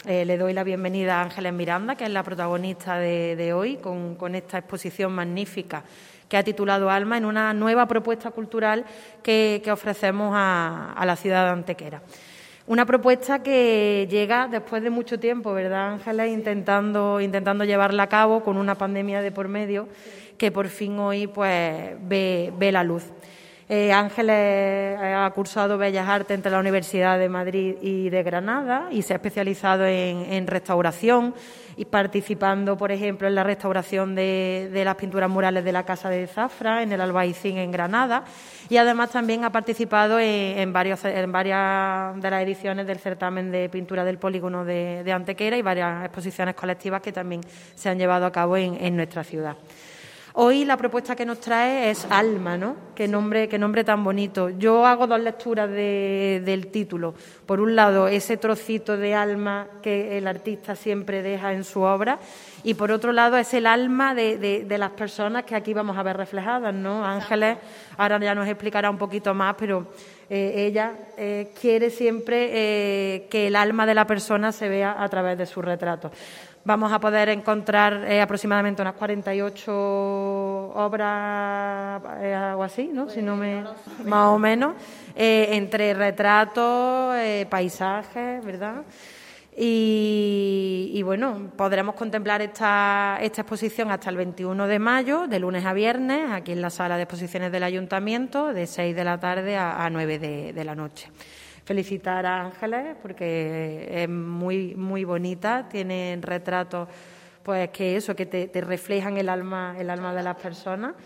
le doy la bienvenida a Ángeles Miranda, que es la protagonista de hoy, con esta exposición magnífica que ha titulado Alma, en una nueva propuesta cultural que ofrecemos a la ciudad de Antequera. Una propuesta que llega después de mucho tiempo, ¿verdad, Ángeles? Intentando llevarla a cabo con una pandemia de por medio, que por fin hoy pues ve la luz. Ángeles ha cursado Bellas Artes entre la Universidad de Madrid y de Granada y se ha especializado en restauración y participando, por ejemplo, en la restauración de las pinturas murales de la Casa de Zafra, en el Albaicín en Granada, y además también ha participado en varias de las ediciones del certamen de pintura del Polígono de Antequera y varias exposiciones colectivas que también se han llevado a cabo en nuestra ciudad. Hoy la propuesta que nos trae es Alma, ¿no? Qué nombre tan bonito. Yo hago dos lecturas del título. Por un lado, ese trocito de alma que el artista siempre deja en su obra, y por otro lado es el alma de las personas que aquí vamos a ver reflejadas, ¿no? Ángeles ahora ya nos explicará un poquito más, pero ella quiere siempre que el alma de la persona se vea a través de sus retratos. Vamos a poder encontrar aproximadamente unas 48 obras o así, ¿no? Si no me... Más o menos, entre retratos, paisajes, ¿verdad? Y bueno, podremos contemplar esta exposición hasta el 21 de mayo, de lunes a viernes, aquí en la sala de exposiciones del Ayuntamiento, de 6 de la tarde a 9 de la noche. Felicitar a Ángeles porque es muy, muy bonita, tiene retratos pues que te reflejan el alma de las personas,